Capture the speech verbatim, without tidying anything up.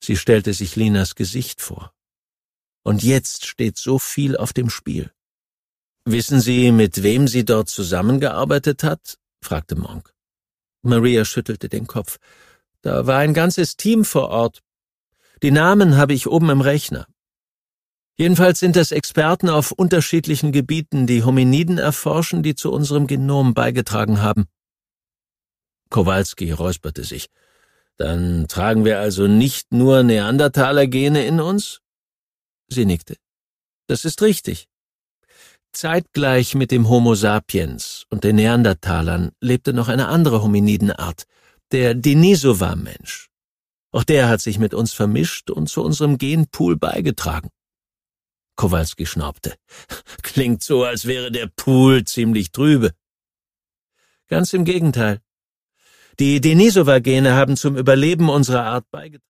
Sie stellte sich Linas Gesicht vor. Und jetzt steht so viel auf dem Spiel. »Wissen Sie, mit wem sie dort zusammengearbeitet hat?« fragte Monk. Maria schüttelte den Kopf. »Da war ein ganzes Team vor Ort. Die Namen habe ich oben im Rechner. Jedenfalls sind es Experten auf unterschiedlichen Gebieten, die Hominiden erforschen, die zu unserem Genom beigetragen haben.« Kowalski räusperte sich. »Dann tragen wir also nicht nur Neandertaler-Gene in uns?« Sie nickte. »Das ist richtig. Zeitgleich mit dem Homo sapiens und den Neandertalern lebte noch eine andere Hominidenart, der Denisova-Mensch. Auch der hat sich mit uns vermischt und zu unserem Genpool beigetragen.« Kowalski schnaubte. »Klingt so, als wäre der Pool ziemlich trübe.« »Ganz im Gegenteil. Die Denisova-Gene haben zum Überleben unserer Art beigetragen.